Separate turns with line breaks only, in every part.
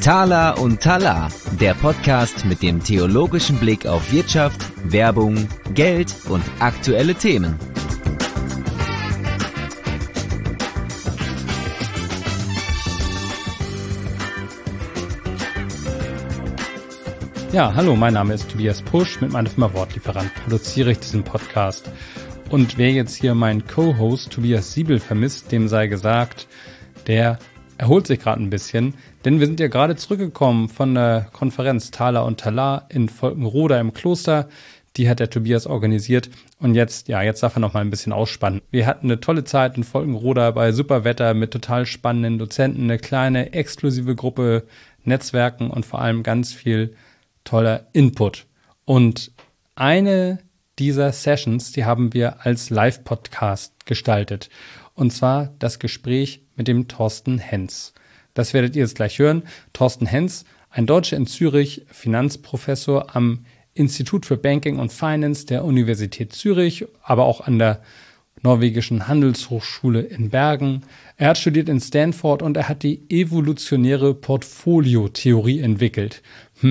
Thaler und Thaler, der Podcast mit dem theologischen Blick auf Wirtschaft, Werbung, Geld und aktuelle Themen.
Ja, hallo, mein Name ist Tobias Pusch. Mit meiner Firma Wortlieferant produziere ich diesen Podcast. Und wer jetzt hier meinen Co-Host Tobias Siebel vermisst, dem sei gesagt, der erholt sich gerade ein bisschen. Denn wir sind ja gerade zurückgekommen von der Konferenz Thaler und Thaler in Volkenroda im Kloster. Die hat der Tobias organisiert. Und jetzt darf er noch mal ein bisschen ausspannen. Wir hatten eine tolle Zeit in Volkenroda bei super Wetter mit total spannenden Dozenten, eine kleine exklusive Gruppe, Netzwerken und vor allem ganz viel toller Input. Und eine dieser Sessions, die haben wir als Live-Podcast gestaltet. Und zwar das Gespräch mit dem Thorsten Henz. Das werdet ihr jetzt gleich hören. Thorsten Henz, ein Deutscher in Zürich, Finanzprofessor am Institut für Banking und Finance der Universität Zürich, aber auch an der norwegischen Handelshochschule in Bergen. Er hat studiert in Stanford und er hat die evolutionäre Portfoliotheorie entwickelt.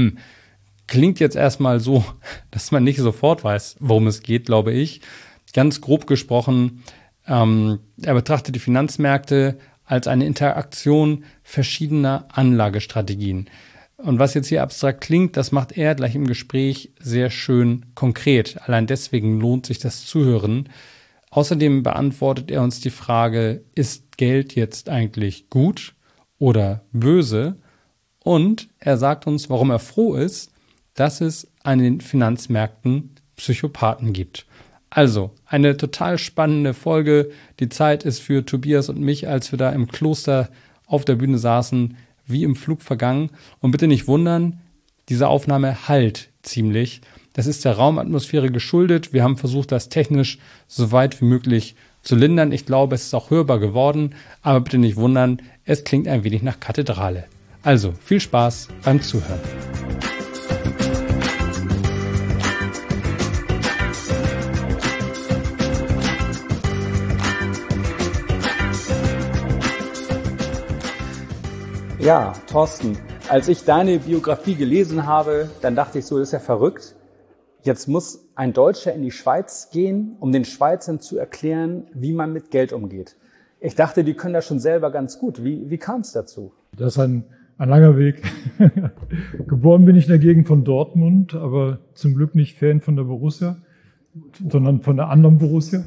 Klingt jetzt erstmal so, dass man nicht sofort weiß, worum es geht, glaube ich. Ganz grob gesprochen, er betrachtet die Finanzmärkte als eine Interaktion verschiedener Anlagestrategien. Und was jetzt hier abstrakt klingt, das macht er gleich im Gespräch sehr schön konkret. Allein deswegen lohnt sich das Zuhören. Außerdem beantwortet er uns die Frage, ist Geld jetzt eigentlich gut oder böse? Und er sagt uns, warum er froh ist, dass es an den Finanzmärkten Psychopathen gibt. Also, eine total spannende Folge. Die Zeit ist für Tobias und mich, als wir da im Kloster auf der Bühne saßen, wie im Flug vergangen. Und bitte nicht wundern, diese Aufnahme hallt ziemlich. Das ist der Raumatmosphäre geschuldet. Wir haben versucht, das technisch so weit wie möglich zu lindern. Ich glaube, es ist auch hörbar geworden. Aber bitte nicht wundern, es klingt ein wenig nach Kathedrale. Also, viel Spaß beim Zuhören.
Ja, Thorsten, als ich deine Biografie gelesen habe, dann dachte ich so, das ist ja verrückt. Jetzt muss ein Deutscher in die Schweiz gehen, um den Schweizern zu erklären, wie man mit Geld umgeht. Ich dachte, die können das schon selber ganz gut. Wie kam es dazu?
Das ist ein langer Weg. Geboren bin ich in der Gegend von Dortmund, aber zum Glück nicht Fan von der Borussia, sondern von der anderen Borussia.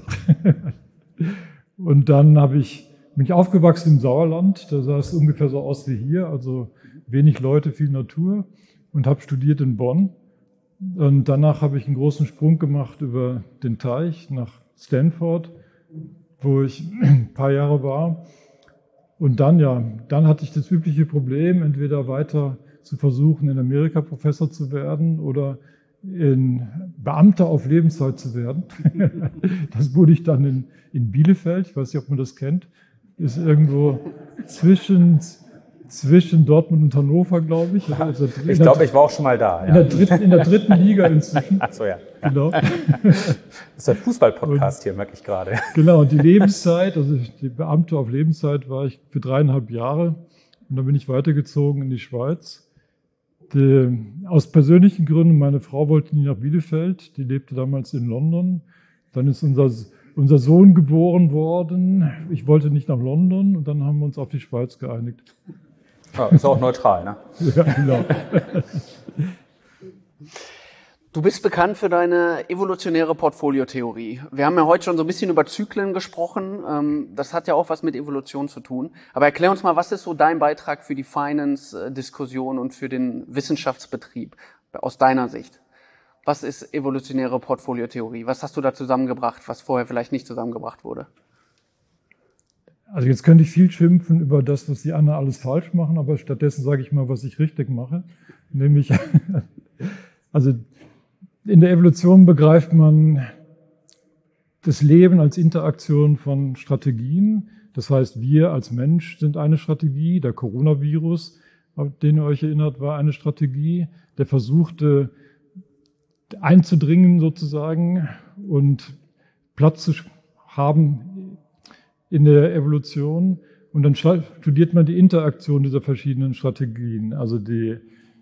Und dann bin ich aufgewachsen im Sauerland, da sah es ungefähr so aus wie hier, also wenig Leute, viel Natur, und habe studiert in Bonn. Und danach habe ich einen großen Sprung gemacht über den Teich nach Stanford, wo ich ein paar Jahre war. Und dann hatte ich das übliche Problem, entweder weiter zu versuchen, in Amerika Professor zu werden oder in Beamter auf Lebenszeit zu werden. Das wurde ich dann in Bielefeld, ich weiß nicht, ob man das kennt, ist irgendwo zwischen Dortmund und Hannover, glaube ich.
Also ich glaube, ich war auch schon mal da.
Ja. In der dritten Liga inzwischen.
Ach so, ja.
Genau.
Das ist ein Fußball-Podcast hier, merke ich gerade.
Genau, und die Lebenszeit, also die Beamte auf Lebenszeit war ich für 3,5 Jahre. Und dann bin ich weitergezogen in die Schweiz. Aus persönlichen Gründen, meine Frau wollte nie nach Bielefeld, die lebte damals in London. Dann ist unser Sohn geboren worden. Ich wollte nicht nach London und dann haben wir uns auf die Schweiz geeinigt.
Ja, ist auch neutral, ne?
Ja, genau.
Du bist bekannt für deine evolutionäre Portfoliotheorie. Wir haben ja heute schon so ein bisschen über Zyklen gesprochen. Das hat ja auch was mit Evolution zu tun. Aber erklär uns mal, was ist so dein Beitrag für die Finance-Diskussion und für den Wissenschaftsbetrieb aus deiner Sicht? Was ist evolutionäre Portfoliotheorie? Was hast du da zusammengebracht, was vorher vielleicht nicht zusammengebracht wurde?
Also jetzt könnte ich viel schimpfen über das, was die anderen alles falsch machen, aber stattdessen sage ich mal, was ich richtig mache. Nämlich, also in der Evolution begreift man das Leben als Interaktion von Strategien. Das heißt, wir als Mensch sind eine Strategie. Der Coronavirus, auf den ihr euch erinnert, war eine Strategie. Der versuchte einzudringen sozusagen und Platz zu haben in der Evolution. Und dann studiert man die Interaktion dieser verschiedenen Strategien. Also die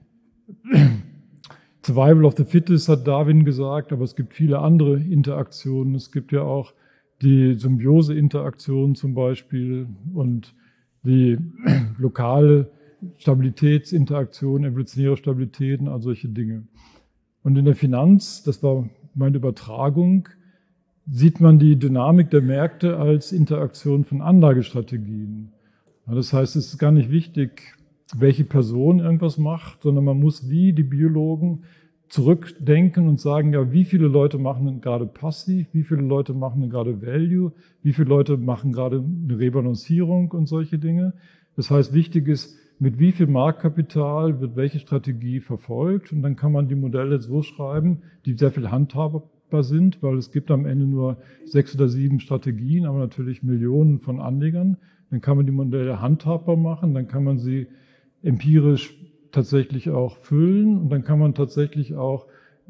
Survival of the Fittest hat Darwin gesagt, aber es gibt viele andere Interaktionen. Es gibt ja auch die Symbiose-Interaktion zum Beispiel und die lokale Stabilitätsinteraktion, evolutionäre Stabilitäten, all solche Dinge. Und in der Finanz, das war meine Übertragung, sieht man die Dynamik der Märkte als Interaktion von Anlagestrategien. Das heißt, es ist gar nicht wichtig, welche Person irgendwas macht, sondern man muss wie die Biologen zurückdenken und sagen, ja, wie viele Leute machen denn gerade passiv, wie viele Leute machen denn gerade Value, wie viele Leute machen gerade eine Rebalancierung und solche Dinge. Das heißt, wichtig ist, mit wie viel Marktkapital wird welche Strategie verfolgt, und dann kann man die Modelle so schreiben, die sehr viel handhabbar sind, weil es gibt am Ende nur 6 oder 7 Strategien, aber natürlich Millionen von Anlegern. Dann kann man die Modelle handhabbar machen, dann kann man sie empirisch tatsächlich auch füllen und dann kann man tatsächlich auch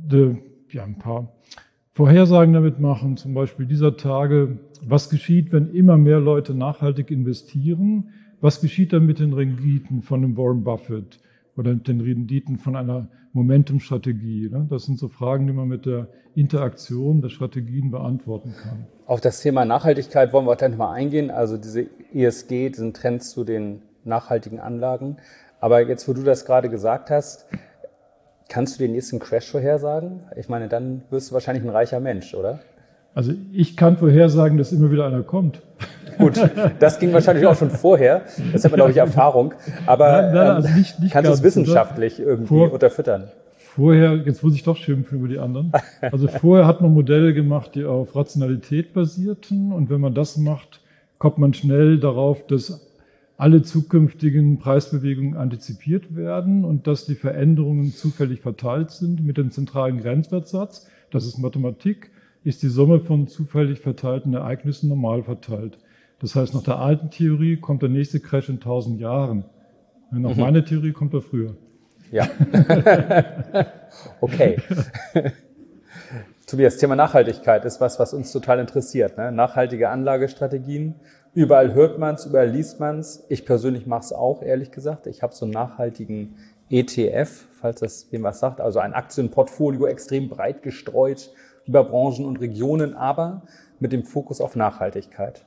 ein paar Vorhersagen damit machen, zum Beispiel dieser Tage, was geschieht, wenn immer mehr Leute nachhaltig investieren, was geschieht dann mit den Renditen von einem Warren Buffett oder den Renditen von einer Momentum-Strategie. Das sind so Fragen, die man mit der Interaktion der Strategien beantworten kann.
Auf das Thema Nachhaltigkeit wollen wir gleich mal eingehen, also diese ESG, diesen Trends zu den nachhaltigen Anlagen. Aber jetzt, wo du das gerade gesagt hast, kannst du den nächsten Crash vorhersagen? Ich meine, dann wirst du wahrscheinlich ein reicher Mensch, oder?
Also ich kann vorhersagen, dass immer wieder einer kommt.
Gut, das ging wahrscheinlich auch schon vorher. Das hat man, glaube ich, Erfahrung. Aber
also nicht
kannst du es wissenschaftlich irgendwie unterfüttern?
Vorher, jetzt muss ich doch schimpfen über die anderen. Also vorher hat man Modelle gemacht, die auf Rationalität basierten. Und wenn man das macht, kommt man schnell darauf, dass alle zukünftigen Preisbewegungen antizipiert werden und dass die Veränderungen zufällig verteilt sind mit dem zentralen Grenzwertsatz. Das ist Mathematik, ist die Summe von zufällig verteilten Ereignissen normal verteilt. Das heißt, nach der alten Theorie kommt der nächste Crash in 1000 Jahren. Nach meiner Theorie kommt er früher.
Ja. Okay. Tobias, Thema Nachhaltigkeit ist was uns total interessiert. Ne? Nachhaltige Anlagestrategien. Überall hört man es, überall liest man es. Ich persönlich mache es auch, ehrlich gesagt. Ich habe so einen nachhaltigen ETF, falls das wem was sagt. Also ein Aktienportfolio, extrem breit gestreut über Branchen und Regionen, aber mit dem Fokus auf Nachhaltigkeit.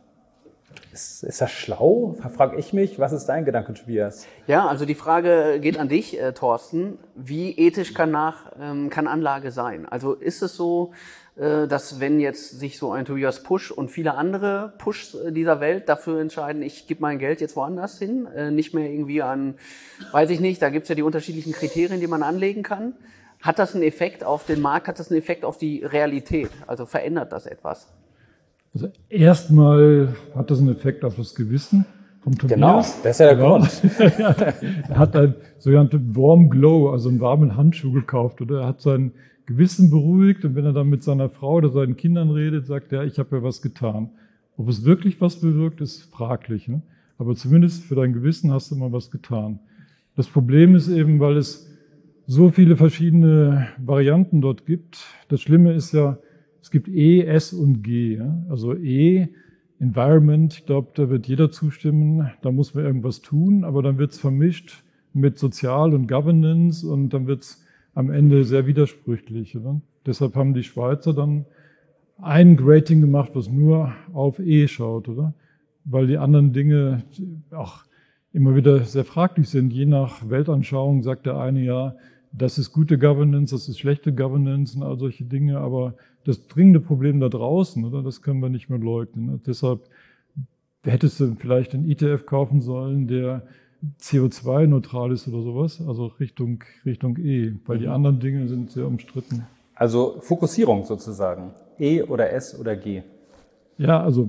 Ist das schlau? Frage ich mich. Was ist dein Gedanke, Tobias?
Ja, also die Frage geht an dich, Thorsten. Wie ethisch kann Anlage sein? Also ist es so, dass wenn jetzt sich so ein Tobias Pusch und viele andere Pushs dieser Welt dafür entscheiden, ich gebe mein Geld jetzt woanders hin, nicht mehr irgendwie an, weiß ich nicht, da gibt's ja die unterschiedlichen Kriterien, die man anlegen kann. Hat das einen Effekt auf den Markt? Hat das einen Effekt auf die Realität? Also verändert das etwas?
Also erstmal hat das einen Effekt auf das Gewissen vom Tobias.
Genau, das ist ja der Grund.
Er hat einen sogenannten Warm Glow, also einen warmen Handschuh gekauft, oder er hat sein Gewissen beruhigt, und wenn er dann mit seiner Frau oder seinen Kindern redet, sagt er, ich habe ja was getan. Ob es wirklich was bewirkt, ist fraglich. Ne? Aber zumindest für dein Gewissen hast du mal was getan. Das Problem ist eben, weil es so viele verschiedene Varianten dort gibt. Das Schlimme ist ja, es gibt E, S und G. Ja? Also E, Environment, ich glaube, da wird jeder zustimmen, da muss man irgendwas tun, aber dann wird es vermischt mit Sozial und Governance und dann wird es am Ende sehr widersprüchlich. Oder? Deshalb haben die Schweizer dann ein Rating gemacht, was nur auf E schaut, oder? Weil die anderen Dinge auch immer wieder sehr fraglich sind. Je nach Weltanschauung sagt der eine, ja, das ist gute Governance, das ist schlechte Governance und all solche Dinge, aber das dringende Problem da draußen, oder, das können wir nicht mehr leugnen. Ne? Deshalb hättest du vielleicht einen ETF kaufen sollen, der CO2-neutral ist oder sowas, also Richtung E, weil die anderen Dinge sind sehr umstritten.
Also Fokussierung sozusagen, E oder S oder G.
Ja, also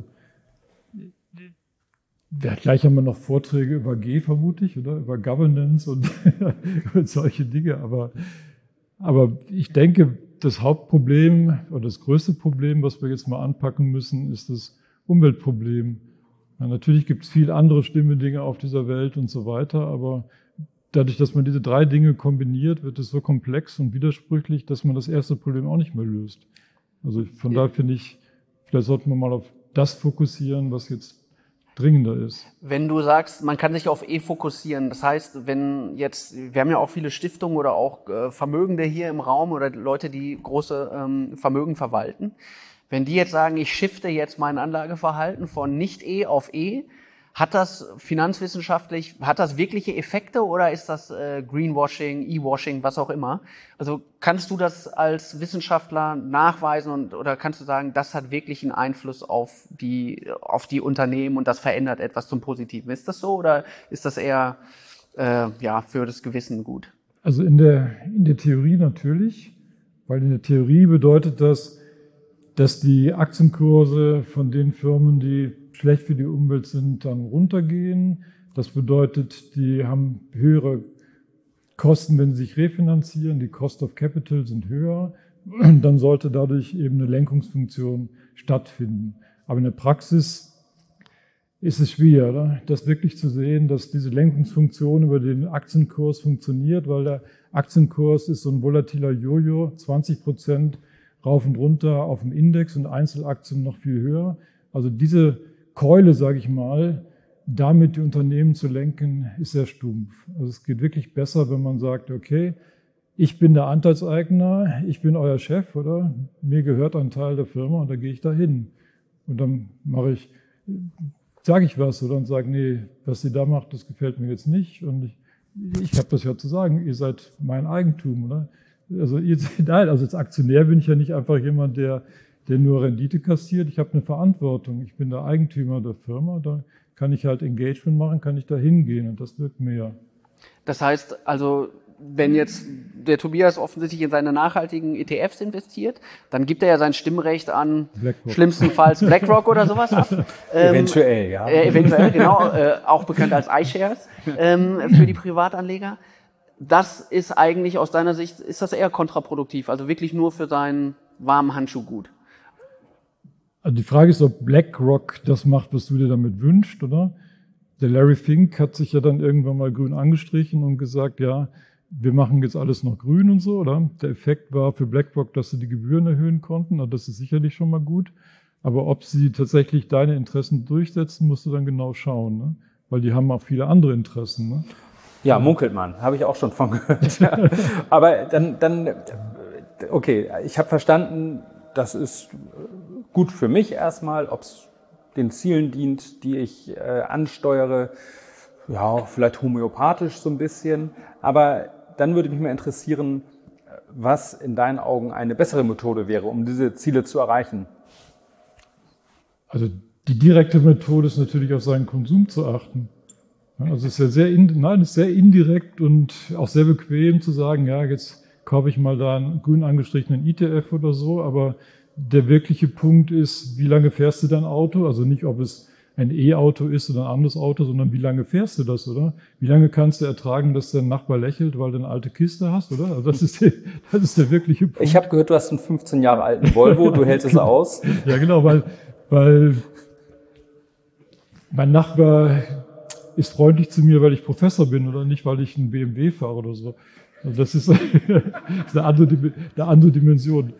gleich haben wir noch Vorträge über G, vermute ich, oder über Governance und solche Dinge. Aber ich denke, das Hauptproblem oder das größte Problem, was wir jetzt mal anpacken müssen, ist das Umweltproblem. Ja, natürlich gibt es viel andere schlimme Dinge auf dieser Welt und so weiter, aber dadurch, dass man diese 3 Dinge kombiniert, wird es so komplex und widersprüchlich, dass man das erste Problem auch nicht mehr löst. Also von daher finde ich, vielleicht sollten wir mal auf das fokussieren, was jetzt dringender ist.
Wenn du sagst, man kann sich auf fokussieren, das heißt, wenn jetzt, wir haben ja auch viele Stiftungen oder auch Vermögende hier im Raum oder Leute, die große Vermögen verwalten, wenn die jetzt sagen, ich shifte jetzt mein Anlageverhalten von Nicht-E auf E, hat das finanzwissenschaftlich, hat das wirkliche Effekte oder ist das Greenwashing, E-Washing, was auch immer? Also kannst du das als Wissenschaftler nachweisen oder kannst du sagen, das hat wirklich einen Einfluss auf die Unternehmen und das verändert etwas zum Positiven? Ist das so oder ist das eher für das Gewissen gut?
Also in der Theorie natürlich, weil in der Theorie bedeutet das, dass die Aktienkurse von den Firmen, die schlecht für die Umwelt sind, dann runtergehen. Das bedeutet, die haben höhere Kosten, wenn sie sich refinanzieren. Die Cost of Capital sind höher. Dann sollte dadurch eben eine Lenkungsfunktion stattfinden. Aber in der Praxis ist es schwer, oder? Das wirklich zu sehen, dass diese Lenkungsfunktion über den Aktienkurs funktioniert, weil der Aktienkurs ist so ein volatiler Jojo, 20% rauf und runter auf dem Index und Einzelaktien noch viel höher. Also diese Keule, sage ich mal, damit die Unternehmen zu lenken, ist sehr stumpf. Also es geht wirklich besser, wenn man sagt, okay, ich bin der Anteilseigner, ich bin euer Chef, oder? Mir gehört ein Teil der Firma und da gehe ich da hin. Und dann sage ich was oder und sage, nee, was ihr da macht, das gefällt mir jetzt nicht. Und ich habe das ja zu sagen, ihr seid mein Eigentum, oder? Also als Aktionär bin ich ja nicht einfach jemand, der nur Rendite kassiert. Ich habe eine Verantwortung. Ich bin der Eigentümer der Firma. Da kann ich halt Engagement machen, kann ich da hingehen und das wirkt mehr.
Das heißt also, wenn jetzt der Tobias offensichtlich in seine nachhaltigen ETFs investiert, dann gibt er ja sein Stimmrecht an schlimmstenfalls BlackRock oder sowas ab.
Eventuell, ja.
Eventuell, genau. Auch bekannt als iShares für die Privatanleger. Das ist eigentlich aus deiner Sicht, ist das eher kontraproduktiv, also wirklich nur für seinen warmen Handschuh gut?
Also die Frage ist, ob BlackRock das macht, was du dir damit wünschst, oder? Der Larry Fink hat sich ja dann irgendwann mal grün angestrichen und gesagt, ja, wir machen jetzt alles noch grün und so, oder? Der Effekt war für BlackRock, dass sie die Gebühren erhöhen konnten, und das ist sicherlich schon mal gut. Aber ob sie tatsächlich deine Interessen durchsetzen, musst du dann genau schauen, ne? Weil die haben auch viele andere Interessen, ne?
Ja, munkelt man, habe ich auch schon von gehört. Aber dann, okay, ich habe verstanden, das ist gut für mich erstmal, ob es den Zielen dient, die ich ansteuere, ja, vielleicht homöopathisch so ein bisschen. Aber dann würde mich mal interessieren, was in deinen Augen eine bessere Methode wäre, um diese Ziele zu erreichen.
Also die direkte Methode ist natürlich, auf seinen Konsum zu achten. Also es ist ja ist sehr indirekt und auch sehr bequem zu sagen, ja, jetzt kaufe ich mal da einen grün angestrichenen ETF oder so, aber der wirkliche Punkt ist, wie lange fährst du dein Auto? Also nicht, ob es ein E-Auto ist oder ein anderes Auto, sondern wie lange fährst du das, oder? Wie lange kannst du ertragen, dass dein Nachbar lächelt, weil du eine alte Kiste hast, oder? Also das ist der wirkliche Punkt.
Ich habe gehört, du hast einen 15 Jahre alten Volvo, du hältst es aus.
Ja, genau, weil mein Nachbar ist freundlich zu mir, weil ich Professor bin oder nicht, weil ich einen BMW fahre oder so. Also das ist eine andere Dimension.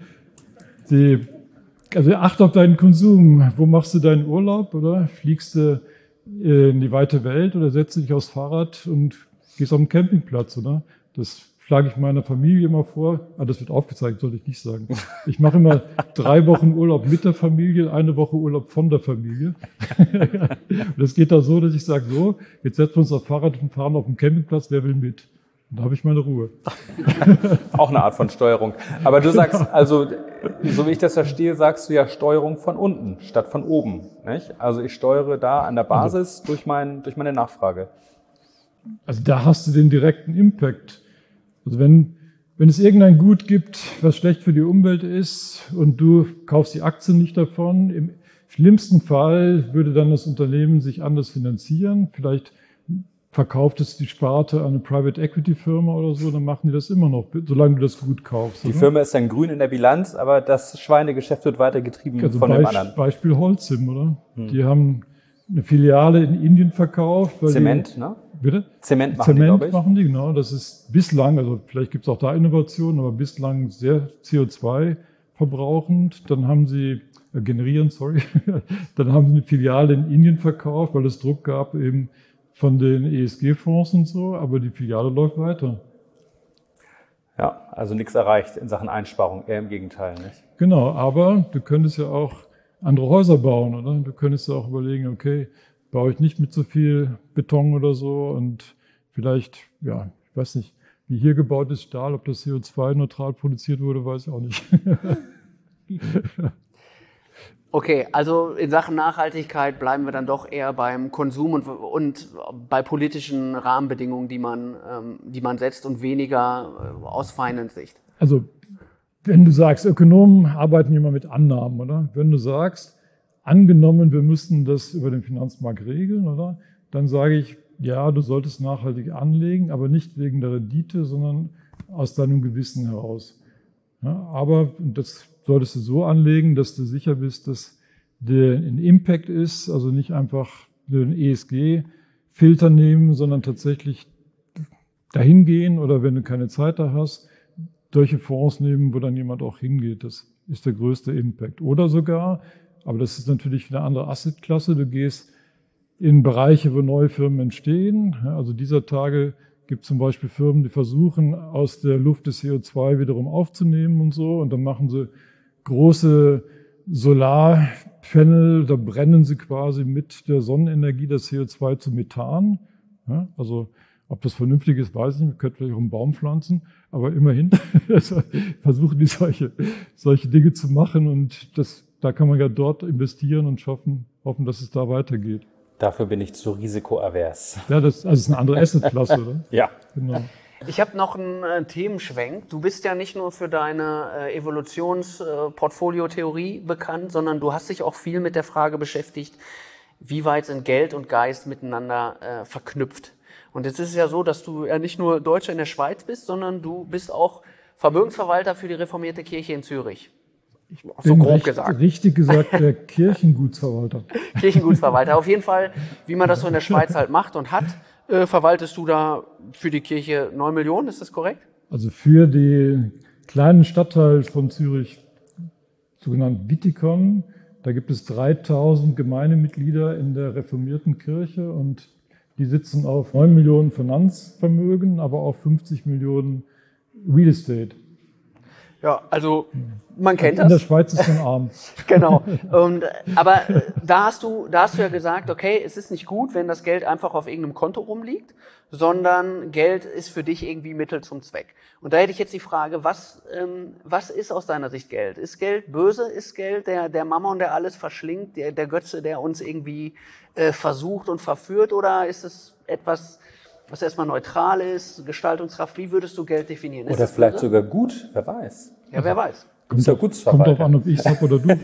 Also achte auf deinen Konsum. Wo machst du deinen Urlaub, oder? Fliegst du in die weite Welt oder setzt du dich aufs Fahrrad und gehst auf den Campingplatz, oder? Das schlage ich meiner Familie immer vor. Das wird aufgezeigt, sollte ich nicht sagen. Ich mache immer 3 Wochen Urlaub mit der Familie, 1 Woche Urlaub von der Familie. Und das geht da so, dass ich sage, so, jetzt setzen wir uns aufs Fahrrad und fahren auf den Campingplatz, wer will mit? Und da habe ich meine Ruhe.
Auch eine Art von Steuerung. Aber du sagst, also, so wie ich das verstehe, sagst du ja Steuerung von unten statt von oben, nicht? Also ich steuere da an der Basis durch meine Nachfrage.
Also da hast du den direkten Impact. Also wenn es irgendein Gut gibt, was schlecht für die Umwelt ist und du kaufst die Aktien nicht davon, im schlimmsten Fall würde dann das Unternehmen sich anders finanzieren. Vielleicht verkauft es die Sparte an eine Private Equity Firma oder so, dann machen die das immer noch, solange du das Gut kaufst.
Die Firma ist dann grün in der Bilanz, aber das Schweinegeschäft wird weitergetrieben von dem anderen.
Beispiel Holcim, oder? Die haben eine Filiale in Indien verkauft.
Zement, ne?
Bitte?
Zement machen die, glaube ich.
Machen die, genau. Das ist bislang, also vielleicht gibt es auch da Innovationen, aber bislang sehr CO2 verbrauchend. Dann haben sie generieren, sorry. Dann haben sie eine Filiale in Indien verkauft, weil es Druck gab eben von den ESG-Fonds und so, aber die Filiale läuft weiter.
Ja, also nichts erreicht in Sachen Einsparung, eher im Gegenteil, nicht?
Genau, aber du könntest ja auch andere Häuser bauen, oder? Du könntest ja auch überlegen, okay, baue ich nicht mit so viel Beton oder so und vielleicht, ja, ich weiß nicht, wie hier gebautes Stahl, ob das CO2-neutral produziert wurde, weiß ich auch nicht.
Okay, also in Sachen Nachhaltigkeit bleiben wir dann doch eher beim Konsum und bei politischen Rahmenbedingungen, die man setzt und weniger aus Finance-Sicht.
Also wenn du sagst, Ökonomen arbeiten immer mit Annahmen, oder? Wenn du sagst, angenommen, wir müssten das über den Finanzmarkt regeln, oder? Dann sage ich, ja, du solltest nachhaltig anlegen, aber nicht wegen der Rendite, sondern aus deinem Gewissen heraus. Ja, aber das solltest du so anlegen, dass du sicher bist, dass der ein Impact ist, also nicht einfach den ESG-Filter nehmen, sondern tatsächlich dahin gehen oder wenn du keine Zeit da hast, solche Fonds nehmen, wo dann jemand auch hingeht. Das ist der größte Impact. Oder sogar, aber das ist natürlich eine andere Assetklasse, du gehst in Bereiche, wo neue Firmen entstehen. Also dieser Tage gibt es zum Beispiel Firmen, die versuchen, aus der Luft das CO2 wiederum aufzunehmen und so. Und dann machen sie große Solarpanel, da brennen sie quasi mit der Sonnenenergie das CO2 zu Methan. Ja, also ob das vernünftig ist, weiß ich nicht. Man könnte vielleicht auch einen Baum pflanzen, aber immerhin versuchen die solche Dinge zu machen. Und da kann man ja dort investieren und hoffen, dass es da weitergeht.
Dafür bin ich zu risikoavers.
Ja, das ist eine andere Assetklasse, oder?
Ja.
Genau.
Ich habe noch einen Themenschwenk. Du bist ja nicht nur für deine Evolutionsportfoliotheorie bekannt, sondern du hast dich auch viel mit der Frage beschäftigt, wie weit sind Geld und Geist miteinander verknüpft. Und jetzt ist es ja so, dass du ja nicht nur Deutscher in der Schweiz bist, sondern du bist auch Vermögensverwalter für die reformierte Kirche in Zürich. So grob gesagt.
Richtig gesagt, der Kirchengutsverwalter.
Kirchengutsverwalter. Auf jeden Fall, wie man das so in der Schweiz halt macht und hat, verwaltest du da für die Kirche 9 Millionen, ist das korrekt?
Also für den kleinen Stadtteil von Zürich, sogenannt Wittikon, da gibt es 3000 Gemeindemitglieder in der reformierten Kirche und die sitzen auf 9 Millionen Finanzvermögen, aber auch 50 Millionen Real Estate.
Ja, also man kennt das.
In der Schweiz ist man arm.
Genau. Aber da hast du ja gesagt, okay, es ist nicht gut, wenn das Geld einfach auf irgendeinem Konto rumliegt, sondern Geld ist für dich irgendwie Mittel zum Zweck. Und da hätte ich jetzt die Frage, was ist aus deiner Sicht Geld? Ist Geld böse? Ist Geld der Mammon, der alles verschlingt, der Götze, der uns irgendwie versucht und verführt? Oder ist es etwas, was erstmal neutral ist, Gestaltungskraft? Wie würdest du Geld definieren?
Oder vielleicht sogar gut, wer weiß.
Ja, wer weiß.
Kommt drauf an, ob ich es habe oder du.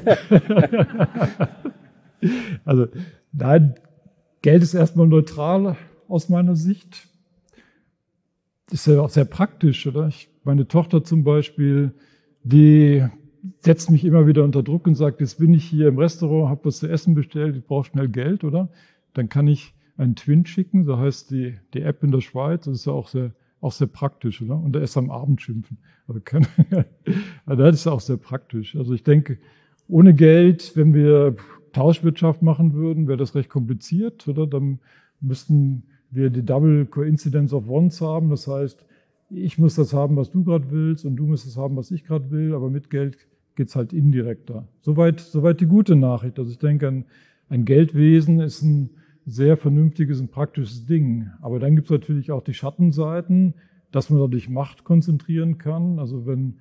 Also, nein, Geld ist erstmal neutral aus meiner Sicht. Ist ja auch sehr praktisch, oder? Meine Tochter zum Beispiel, die setzt mich immer wieder unter Druck und sagt, jetzt bin ich hier im Restaurant, habe was zu essen bestellt, ich brauche schnell Geld, oder? Dann kann ich einen Twin schicken, so heißt die App in der Schweiz, das ist ja auch sehr praktisch, oder? Und erst am Abend schimpfen. Also das ist auch sehr praktisch. Also ich denke, ohne Geld, wenn wir Tauschwirtschaft machen würden, wäre das recht kompliziert, oder? Dann müssten wir die Double Coincidence of Wants haben. Das heißt, ich muss das haben, was du gerade willst, und du musst das haben, was ich gerade will, aber mit Geld geht's halt indirekter. Soweit die gute Nachricht. Also ich denke, ein Geldwesen ist ein sehr vernünftiges und praktisches Ding. Aber dann gibt es natürlich auch die Schattenseiten, dass man dadurch Macht konzentrieren kann. Also wenn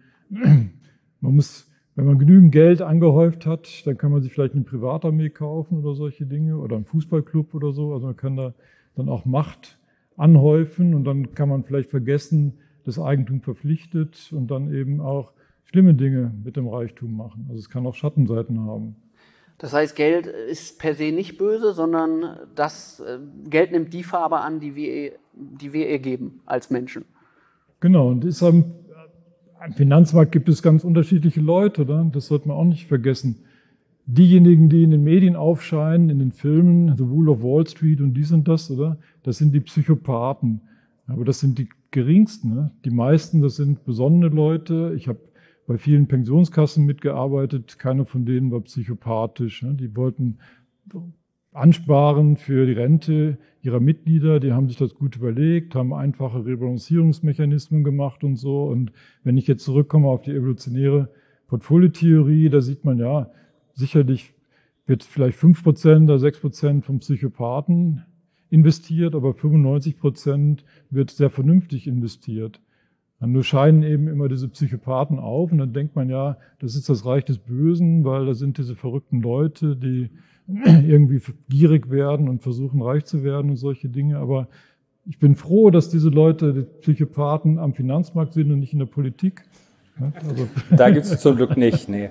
man genügend Geld angehäuft hat, dann kann man sich vielleicht eine Privatarmee kaufen oder solche Dinge oder einen Fußballclub oder so. Also man kann da dann auch Macht anhäufen und dann kann man vielleicht vergessen, das Eigentum verpflichtet und dann eben auch schlimme Dinge mit dem Reichtum machen. Also es kann auch Schattenseiten haben.
Das heißt, Geld ist per se nicht böse, sondern das Geld nimmt die Farbe an, die wir ihr geben als Menschen.
Genau, und am Finanzmarkt gibt es ganz unterschiedliche Leute, oder? Das sollte man auch nicht vergessen. Diejenigen, die in den Medien aufscheinen, in den Filmen, The Wolf of Wall Street und dies und das, oder? Das sind die Psychopathen. Aber das sind die geringsten, ne? Die meisten, das sind besonnene Leute. Ich habe bei vielen Pensionskassen mitgearbeitet. Keiner von denen war psychopathisch. Ne? Die wollten ansparen für die Rente ihrer Mitglieder. Die haben sich das gut überlegt, haben einfache Rebalancierungsmechanismen gemacht und so. Und wenn ich jetzt zurückkomme auf die evolutionäre Portfoliotheorie, da sieht man ja, sicherlich wird vielleicht 5% oder 6% vom Psychopathen investiert, aber 95% wird sehr vernünftig investiert. Und nur scheinen eben immer diese Psychopathen auf und dann denkt man ja, das ist das Reich des Bösen, weil da sind diese verrückten Leute, die irgendwie gierig werden und versuchen reich zu werden und solche Dinge. Aber ich bin froh, dass diese Leute, die Psychopathen, am Finanzmarkt sind und nicht in der Politik.
Also. Da gibt es zum Glück nicht, nee.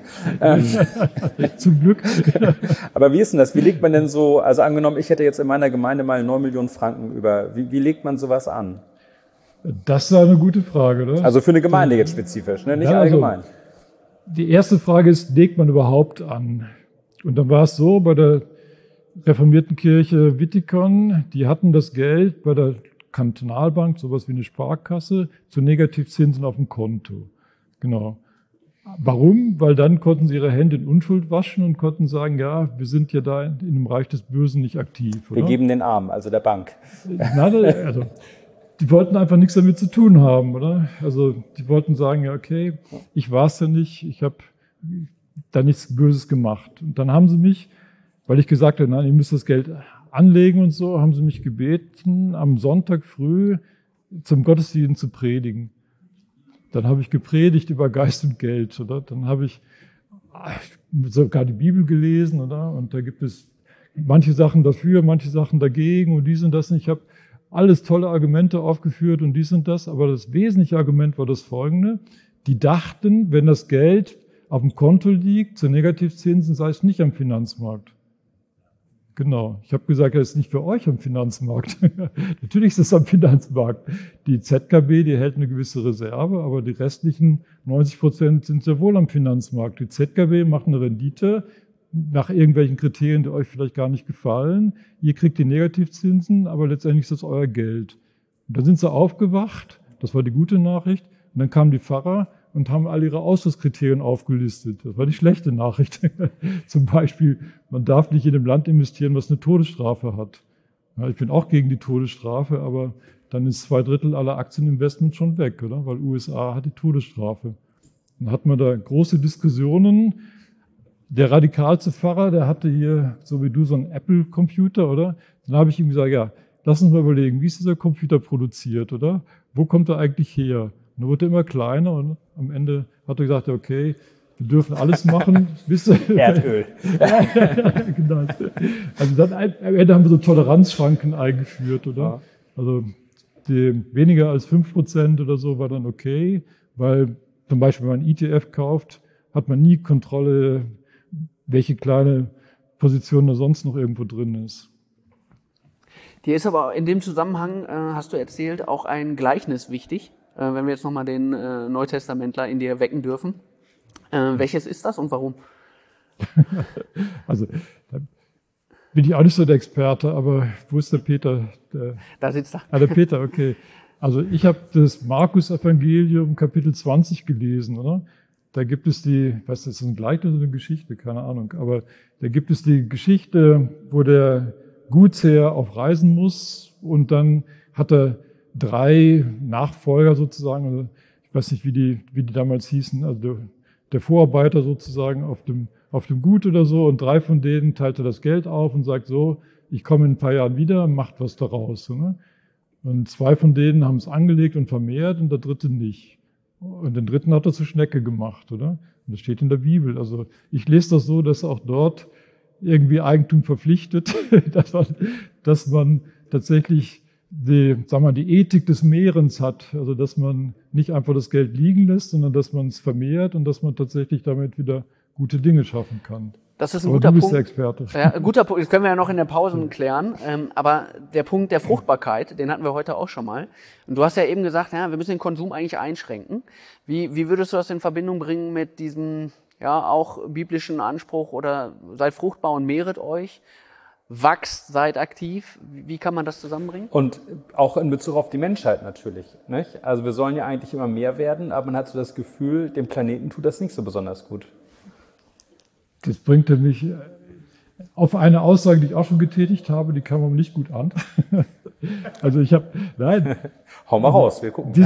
Zum Glück.
Aber wie ist denn das? Wie legt man denn so, also angenommen, ich hätte jetzt in meiner Gemeinde mal 9 Millionen Franken über, wie legt man sowas an?
Das ist eine gute Frage, oder?
Also für eine Gemeinde jetzt spezifisch, ne? Nicht
ja,
allgemein.
Also, die erste Frage ist, legt man überhaupt an? Und dann war es so, bei der reformierten Kirche Wittikon, die hatten das Geld bei der Kantonalbank, sowas wie eine Sparkasse, zu Negativzinsen auf dem Konto. Genau. Warum? Weil dann konnten sie ihre Hände in Unschuld waschen und konnten sagen, ja, wir sind ja da in dem Reich des Bösen nicht aktiv. Oder?
Wir geben den Arm, also der Bank.
Nein, also die wollten einfach nichts damit zu tun haben, oder? Also die wollten sagen, ja, okay, ich war es ja nicht, ich habe da nichts Böses gemacht. Und dann haben sie mich, weil ich gesagt habe, nein, ihr müsst das Geld anlegen und so, haben sie mich gebeten, am Sonntag früh zum Gottesdienst zu predigen. Dann habe ich gepredigt über Geist und Geld, oder? Dann habe ich sogar die Bibel gelesen, oder? Und da gibt es manche Sachen dafür, manche Sachen dagegen und dies und das. Und ich habe alles tolle Argumente aufgeführt und dies und das. Aber das wesentliche Argument war das folgende. Die dachten, wenn das Geld auf dem Konto liegt, zu Negativzinsen, sei es nicht am Finanzmarkt. Genau. Ich habe gesagt, das ist nicht für euch am Finanzmarkt. Natürlich ist es am Finanzmarkt. Die ZKB, die hält eine gewisse Reserve, aber die restlichen 90% sind sehr wohl am Finanzmarkt. Die ZKB macht eine Rendite nach irgendwelchen Kriterien, die euch vielleicht gar nicht gefallen. Ihr kriegt die Negativzinsen, aber letztendlich ist das euer Geld. Und dann sind sie aufgewacht. Das war die gute Nachricht. Und dann kamen die Pfarrer und haben all ihre Ausschlusskriterien aufgelistet. Das war die schlechte Nachricht. Zum Beispiel, man darf nicht in einem Land investieren, was eine Todesstrafe hat. Ja, ich bin auch gegen die Todesstrafe, aber dann ist 2/3 aller Aktieninvestments schon weg, oder? Weil USA hat die Todesstrafe. Dann hat man da große Diskussionen. Der radikalste Pfarrer, der hatte hier, so wie du, so einen Apple-Computer, oder? Dann habe ich ihm gesagt, ja, lass uns mal überlegen, wie ist dieser Computer produziert, oder? Wo kommt er eigentlich her? Und dann wurde er immer kleiner und am Ende hat er gesagt, okay, wir dürfen alles machen.
Erdöl.
Genau. Also dann am Ende haben wir so Toleranzschranken eingeführt, oder? Ja. Also weniger als 5% oder so war dann okay, weil zum Beispiel, wenn man einen ETF kauft, hat man nie Kontrolle, welche kleine Position da sonst noch irgendwo drin ist.
Dir ist aber in dem Zusammenhang, hast du erzählt, auch ein Gleichnis wichtig, wenn wir jetzt nochmal den Neutestamentler in dir wecken dürfen. Welches ist das und warum?
Also, da bin ich auch nicht so der Experte, aber wo ist der Peter?
Da sitzt er.
Ah, der Peter, okay. Also ich habe das Markus-Evangelium Kapitel 20 gelesen, oder? Da gibt es das ist ein Gleichnis oder eine Geschichte, keine Ahnung, aber da gibt es die Geschichte, wo der Gutsherr auf Reisen muss und dann hat er 3 Nachfolger sozusagen, also ich weiß nicht, wie die damals hießen, also der Vorarbeiter sozusagen auf dem Gut oder so und 3 von denen teilt er das Geld auf und sagt so, ich komme in ein paar Jahren wieder, macht was daraus. Ne? Und 2 von denen haben es angelegt und vermehrt und der 3. nicht. Und den 3. hat er zur Schnecke gemacht, oder? Und das steht in der Bibel. Also ich lese das so, dass auch dort irgendwie Eigentum verpflichtet, dass man tatsächlich die Ethik des Mehrens hat. Also dass man nicht einfach das Geld liegen lässt, sondern dass man es vermehrt und dass man tatsächlich damit wieder gute Dinge schaffen kann.
Das ist ein guter Punkt.
Du bist der Experte.
Ja, guter Punkt. Das können wir ja noch in der Pause klären. Aber der Punkt der Fruchtbarkeit, den hatten wir heute auch schon mal. Und du hast ja eben gesagt, ja, wir müssen den Konsum eigentlich einschränken. Wie würdest du das in Verbindung bringen mit diesem, ja, auch biblischen Anspruch oder seid fruchtbar und mehret euch? wachst, seid aktiv. Wie kann man das zusammenbringen?
Und auch in Bezug auf die Menschheit natürlich. Nicht? Also wir sollen ja eigentlich immer mehr werden, aber man hat so das Gefühl, dem Planeten tut das nicht so besonders gut.
Das bringt mich auf eine Aussage, die ich auch schon getätigt habe, die kam aber nicht gut an. Also
Hau mal raus, wir gucken.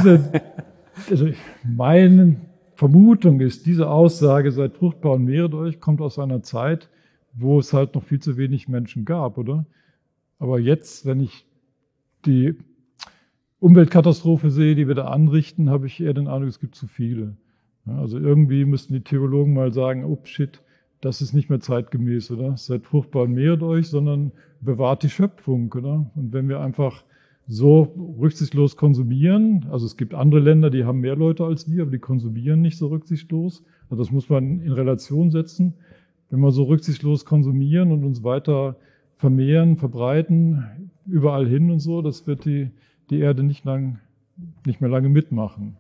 Meine Vermutung ist, diese Aussage, seid fruchtbar und mehret euch, kommt aus einer Zeit, wo es halt noch viel zu wenig Menschen gab, oder? Aber jetzt, wenn ich die Umweltkatastrophe sehe, die wir da anrichten, habe ich eher den Eindruck, es gibt zu viele. Ja, also irgendwie müssten die Theologen mal sagen, oh shit, das ist nicht mehr zeitgemäß, oder? Seid fruchtbar und mehret euch, sondern bewahrt die Schöpfung, oder? Und wenn wir einfach so rücksichtslos konsumieren, also es gibt andere Länder, die haben mehr Leute als wir, aber die konsumieren nicht so rücksichtslos. Also das muss man in Relation setzen. Wenn wir so rücksichtslos konsumieren und uns weiter vermehren, verbreiten, überall hin und so, das wird die Erde nicht mehr lange mitmachen.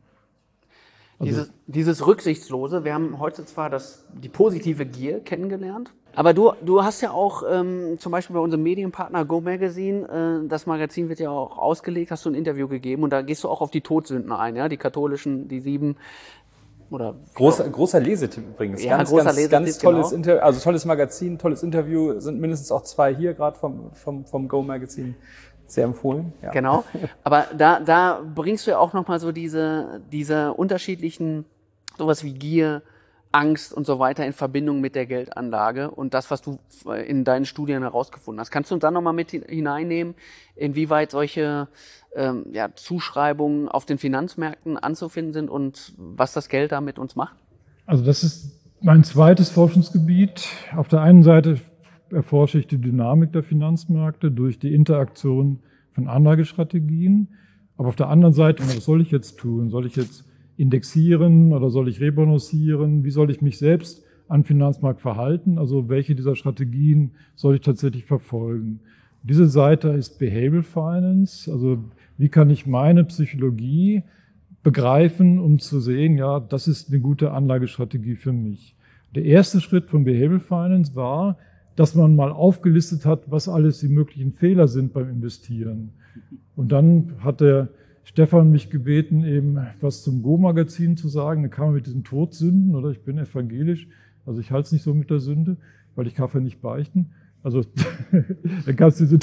Also
Dieses Rücksichtslose, wir haben heute zwar die positive Gier kennengelernt, aber du hast ja auch zum Beispiel bei unserem Medienpartner Go Magazine, das Magazin wird ja auch ausgelegt, hast du ein Interview gegeben und da gehst du auch auf die Todsünden ein, ja, die katholischen, die 7 oder...
Großer Lesetipp übrigens.
Ja,
ganz tolles
genau.
Interview, also tolles Magazin, tolles Interview, sind mindestens auch 2 hier gerade vom Go Magazine. Sehr empfohlen. Ja.
Genau, aber da bringst du ja auch nochmal so diese unterschiedlichen, sowas wie Gier, Angst und so weiter in Verbindung mit der Geldanlage und das, was du in deinen Studien herausgefunden hast. Kannst du uns da nochmal mit hineinnehmen, inwieweit solche Zuschreibungen auf den Finanzmärkten anzufinden sind und was das Geld da mit uns macht?
Also das ist mein zweites Forschungsgebiet. Auf der einen Seite erforsche ich die Dynamik der Finanzmärkte durch die Interaktion von Anlagestrategien. Aber auf der anderen Seite, was soll ich jetzt tun? Soll ich jetzt indexieren oder soll ich rebalancieren? Wie soll ich mich selbst am Finanzmarkt verhalten? Also welche dieser Strategien soll ich tatsächlich verfolgen? Diese Seite ist Behavioral Finance. Also wie kann ich meine Psychologie begreifen, um zu sehen, ja, das ist eine gute Anlagestrategie für mich. Der erste Schritt von Behavioral Finance war, dass man mal aufgelistet hat, was alles die möglichen Fehler sind beim Investieren. Und dann hat der Stefan mich gebeten, eben was zum Go-Magazin zu sagen. Dann kam er mit diesen Todsünden, oder ich bin evangelisch, also ich halte es nicht so mit der Sünde, weil ich darf ja nicht beichten. Also dann gab es diese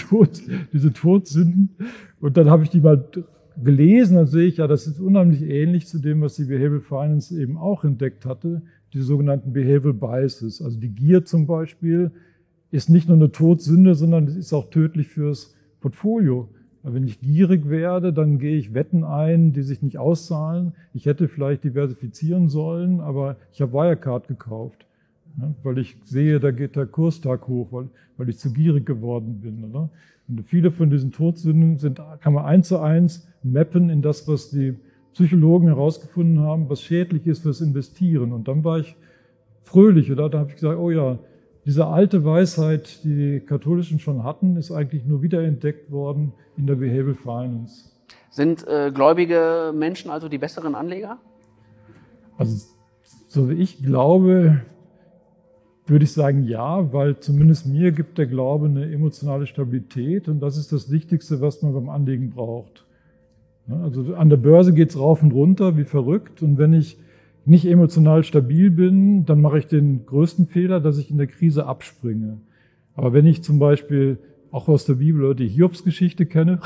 Todsünden und dann habe ich die mal gelesen, dann sehe ich, ja, das ist unheimlich ähnlich zu dem, was die Behavioral Finance eben auch entdeckt hatte, die sogenannten Behavioral Biases. Also die Gier zum Beispiel ist nicht nur eine Todsünde, sondern es ist auch tödlich fürs Portfolio. Wenn ich gierig werde, dann gehe ich Wetten ein, die sich nicht auszahlen. Ich hätte vielleicht diversifizieren sollen, aber ich habe Wirecard gekauft, ja, weil ich sehe, da geht der Kurstag hoch, weil ich zu gierig geworden bin. Oder? Und viele von diesen Todsünden kann man 1:1 mappen in das, was die Psychologen herausgefunden haben, was schädlich ist fürs Investieren. Und dann war ich fröhlich, oder? Da habe ich gesagt, oh ja, diese alte Weisheit, die die Katholischen schon hatten, ist eigentlich nur wiederentdeckt worden in der Behavioral Finance.
Sind gläubige Menschen also die besseren Anleger?
Also, so wie ich glaube, würde ich sagen ja, weil zumindest mir gibt der Glaube eine emotionale Stabilität und das ist das Wichtigste, was man beim Anlegen braucht. Also an der Börse geht's rauf und runter, wie verrückt. Und wenn ich nicht emotional stabil bin, dann mache ich den größten Fehler, dass ich in der Krise abspringe. Aber wenn ich zum Beispiel auch aus der Bibel oder die Hiobsgeschichte kenne,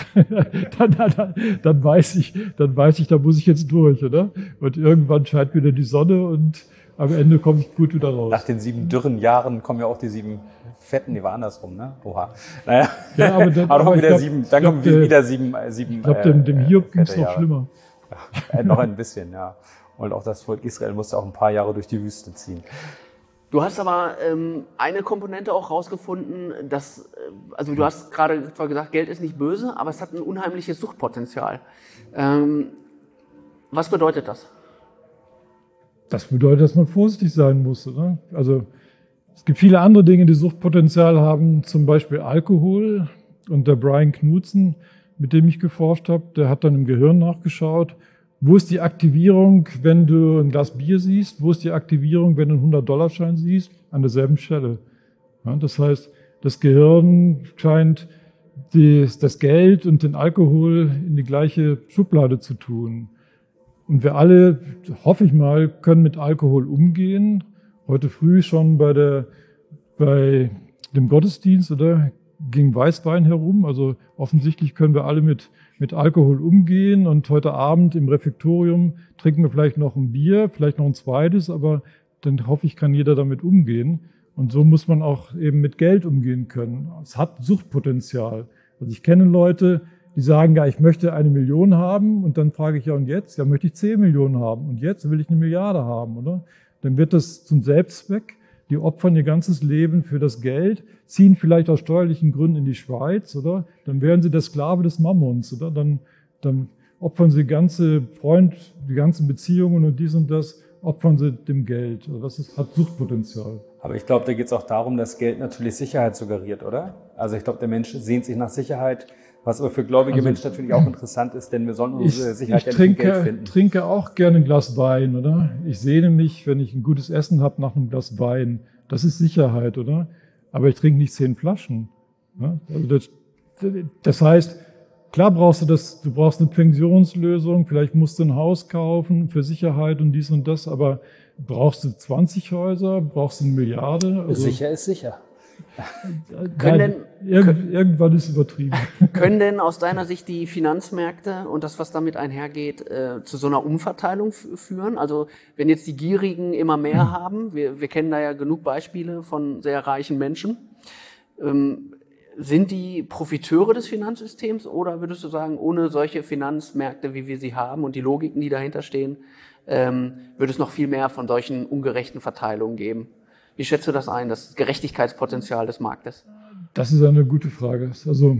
dann weiß ich, da muss ich jetzt durch, oder? Und irgendwann scheint wieder die Sonne und am Ende komme ich gut wieder raus.
Nach den 7 dürren Jahren kommen ja auch die 7 fetten, die war andersrum, ne? Oha. Naja.
Ja, aber dann kommen wieder 7.
Dann kommen wieder 7.
Ich glaube, dem Hiob ging es noch schlimmer.
Ja, noch ein bisschen, ja. Und auch das Volk Israel musste auch ein paar Jahre durch die Wüste ziehen.
Du hast aber eine Komponente auch rausgefunden, also du hast gerade zwar gesagt, Geld ist nicht böse, aber es hat ein unheimliches Suchtpotenzial. Was bedeutet das?
Das bedeutet, dass man vorsichtig sein muss, oder? Also es gibt viele andere Dinge, die Suchtpotenzial haben, zum Beispiel Alkohol. Und der Brian Knudsen, mit dem ich geforscht habe, der hat dann im Gehirn nachgeschaut, wo ist die Aktivierung, wenn du ein Glas Bier siehst? Wo ist die Aktivierung, wenn du einen $100-Schein siehst? An derselben Stelle. Ja, das heißt, das Gehirn scheint das Geld und den Alkohol in die gleiche Schublade zu tun. Und wir alle, hoffe ich mal, können mit Alkohol umgehen. Heute früh schon bei dem Gottesdienst, oder, ging Weißwein herum. Also offensichtlich können wir alle mit Alkohol umgehen. Und heute Abend im Refektorium trinken wir vielleicht noch ein Bier, vielleicht noch ein zweites, aber dann hoffe ich, kann jeder damit umgehen. Und so muss man auch eben mit Geld umgehen können. Es hat Suchtpotenzial. Also ich kenne Leute, die sagen, ja, ich möchte 1 Million haben, und dann frage ich, ja, und jetzt? Ja, möchte ich 10 Millionen haben, und jetzt will ich 1 Milliarde haben, oder? Dann wird das zum Selbstzweck. Die opfern ihr ganzes Leben für das Geld, ziehen vielleicht aus steuerlichen Gründen in die Schweiz, oder? Dann werden sie der Sklave des Mammons, oder? Dann opfern sie die ganzen Beziehungen und dies und das, opfern sie dem Geld. Also das hat Suchtpotenzial.
Aber ich glaube, da geht es auch darum, dass Geld natürlich Sicherheit suggeriert, oder? Also ich glaube, der Mensch sehnt sich nach Sicherheit, was aber für gläubige Menschen natürlich auch interessant ist, denn wir sollen unsere Sicherheit ja nicht im Geld finden. Ich trinke auch gerne ein Glas Wein, oder? Ich sehne mich, wenn ich ein gutes Essen habe, nach einem Glas Wein. Das ist Sicherheit, oder? Aber ich trinke nicht 10 Flaschen. Ja? Also das heißt, klar brauchst du brauchst eine Pensionslösung, vielleicht musst du ein Haus kaufen für Sicherheit und dies und das, aber brauchst du 20 Häuser, brauchst du 1 Milliarde? Also, sicher ist sicher.
Irgendwann ist es übertrieben.
Können denn aus deiner Sicht die Finanzmärkte und das, was damit einhergeht, zu so einer Umverteilung führen? Also wenn jetzt die Gierigen immer mehr haben, wir kennen da ja genug Beispiele von sehr reichen Menschen, sind die Profiteure des Finanzsystems, oder würdest du sagen, ohne solche Finanzmärkte, wie wir sie haben und die Logiken, die dahinter stehen, würde es noch viel mehr von solchen ungerechten Verteilungen geben? Wie schätzt du das ein, das Gerechtigkeitspotenzial des Marktes?
Das ist eine gute Frage. Also,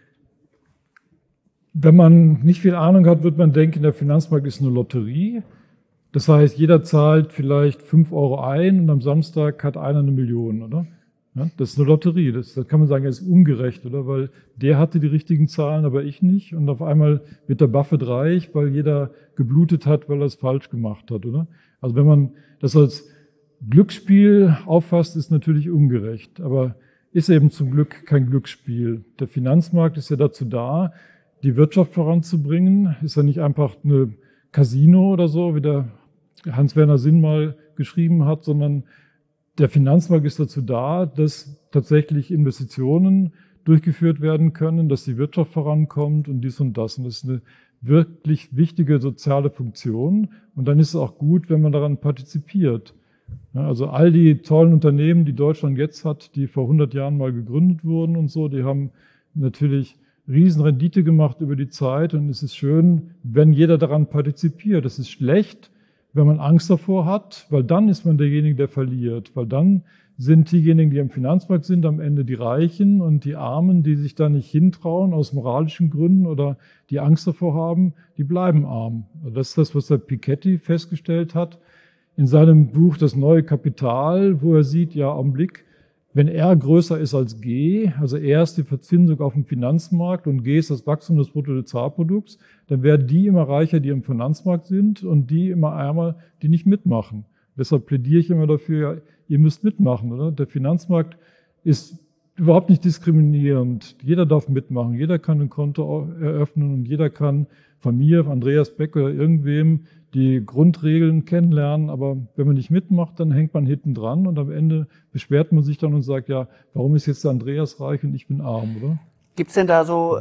wenn man nicht viel Ahnung hat, wird man denken, der Finanzmarkt ist eine Lotterie. Das heißt, jeder zahlt vielleicht 5 Euro ein und am Samstag hat einer 1 Million, oder? Ja, das ist eine Lotterie. Das kann man sagen, das ist ungerecht, oder? Weil der hatte die richtigen Zahlen, aber ich nicht. Und auf einmal wird der Buffett reich, weil jeder geblutet hat, weil er es falsch gemacht hat, oder? Also wenn man das als Glücksspiel auffasst, ist natürlich ungerecht, aber ist eben zum Glück kein Glücksspiel. Der Finanzmarkt ist ja dazu da, die Wirtschaft voranzubringen. Ist ja nicht einfach eine Casino oder so, wie der Hans-Werner Sinn mal geschrieben hat, sondern der Finanzmarkt ist dazu da, dass tatsächlich Investitionen durchgeführt werden können, dass die Wirtschaft vorankommt und dies und das. Und das ist eine wirklich wichtige soziale Funktion. Und dann ist es auch gut, wenn man daran partizipiert. Ja, also all die tollen Unternehmen, die Deutschland jetzt hat, die vor 100 Jahren mal gegründet wurden und so, die haben natürlich Riesenrendite gemacht über die Zeit. Und es ist schön, wenn jeder daran partizipiert. Es ist schlecht, wenn man Angst davor hat, weil dann ist man derjenige, der verliert. Weil dann sind diejenigen, die am Finanzmarkt sind, am Ende die Reichen, und die Armen, die sich da nicht hintrauen aus moralischen Gründen oder die Angst davor haben, die bleiben arm. Das ist das, was der Piketty festgestellt hat in seinem Buch Das neue Kapital, wo er sieht, ja, Augenblick, wenn R größer ist als G, also R ist die Verzinsung auf dem Finanzmarkt und G ist das Wachstum des Bruttosozialprodukts, dann werden die immer reicher, die im Finanzmarkt sind, und die immer ärmer, die nicht mitmachen. Deshalb plädiere ich immer dafür, ja, ihr müsst mitmachen, oder? Der Finanzmarkt ist überhaupt nicht diskriminierend. Jeder darf mitmachen, jeder kann ein Konto eröffnen und jeder kann von mir, von Andreas Beck oder irgendwem die Grundregeln kennenlernen, aber wenn man nicht mitmacht, dann hängt man hinten dran und am Ende beschwert man sich dann und sagt, ja, warum ist jetzt der Andreas reich und ich bin arm, oder?
Gibt's denn da so,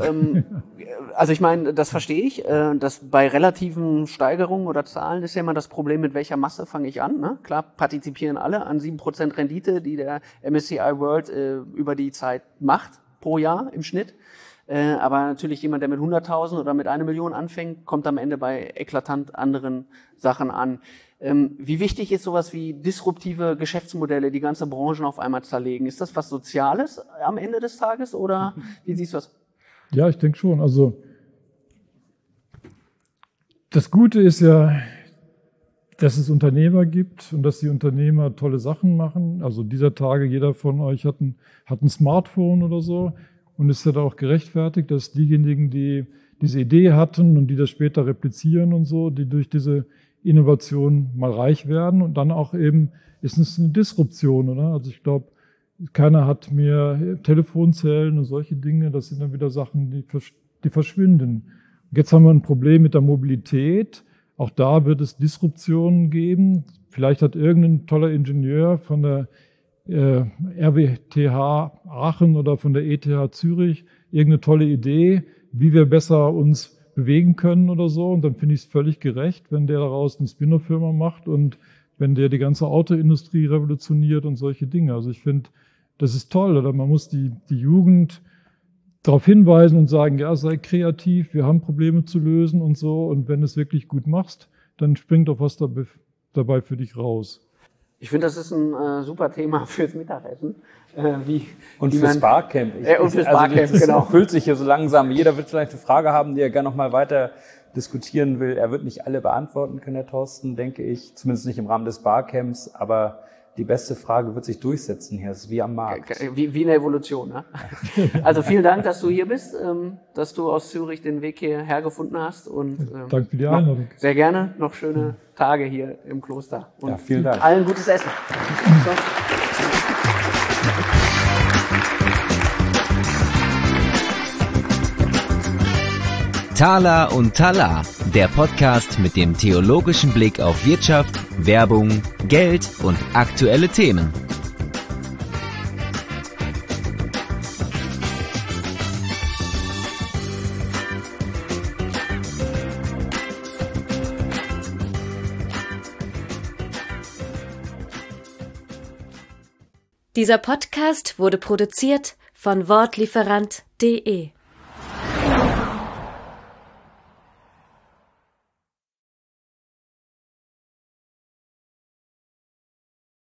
also ich meine, das verstehe ich, dass bei relativen Steigerungen oder Zahlen ist ja immer das Problem, mit welcher Masse fange ich an, ne? Klar partizipieren alle an 7% Rendite, die der MSCI World über die Zeit macht, pro Jahr im Schnitt. Aber natürlich jemand, der mit 100.000 oder mit 1 Million anfängt, kommt am Ende bei eklatant anderen Sachen an. Wie wichtig ist sowas wie disruptive Geschäftsmodelle, die ganze Branchen auf einmal zerlegen? Ist das was Soziales am Ende des Tages, oder wie siehst du das?
Ja, ich denke schon. Also das Gute ist ja, dass es Unternehmer gibt und dass die Unternehmer tolle Sachen machen. Also dieser Tage, jeder von euch hat ein Smartphone oder so. Und es ist ja da auch gerechtfertigt, dass diejenigen, die diese Idee hatten und die das später replizieren und so, die durch diese Innovation mal reich werden. Und dann auch eben ist es eine Disruption, oder? Also ich glaube, Keiner hat mehr Telefonzellen und solche Dinge. Das sind dann wieder Sachen, die verschwinden. Jetzt haben wir ein Problem mit der Mobilität. Auch da wird es Disruptionen geben. Vielleicht hat irgendein toller Ingenieur von der RWTH Aachen oder von der ETH Zürich irgendeine tolle Idee, wie wir besser uns bewegen können oder so. Und dann finde ich es völlig gerecht, wenn der daraus eine Spin-off-Firma macht und wenn der die ganze Autoindustrie revolutioniert und solche Dinge. Also ich finde, das ist toll. Oder man muss die Jugend darauf hinweisen und sagen, ja, sei kreativ, wir haben Probleme zu lösen und so. Und wenn du es wirklich gut machst, dann springt auch was dabei für dich raus.
Ich finde, das ist ein super Thema fürs Mittagessen.
Und fürs Barcamp.
Und fürs Barcamp, genau.
Füllt sich hier so langsam. Jeder wird vielleicht eine Frage haben, die er gerne noch mal weiter diskutieren will. Er wird nicht alle beantworten können, Herr Thorsten, denke ich. Zumindest nicht im Rahmen des Barcamps. Aber die beste Frage wird sich durchsetzen hier. Das ist wie am Markt.
Wie in der Evolution, ne? Also vielen Dank, dass du hier bist, dass du aus Zürich den Weg hierher gefunden hast. Und
danke für die Einladung.
Sehr gerne. Noch schöne Tage hier im Kloster. Und
ja, vielen Dank.
Allen gutes Essen. So.
Thaler und Thaler, der Podcast mit dem theologischen Blick auf Wirtschaft, Werbung, Geld und aktuelle Themen.
Dieser Podcast wurde produziert von Wortlieferant.de.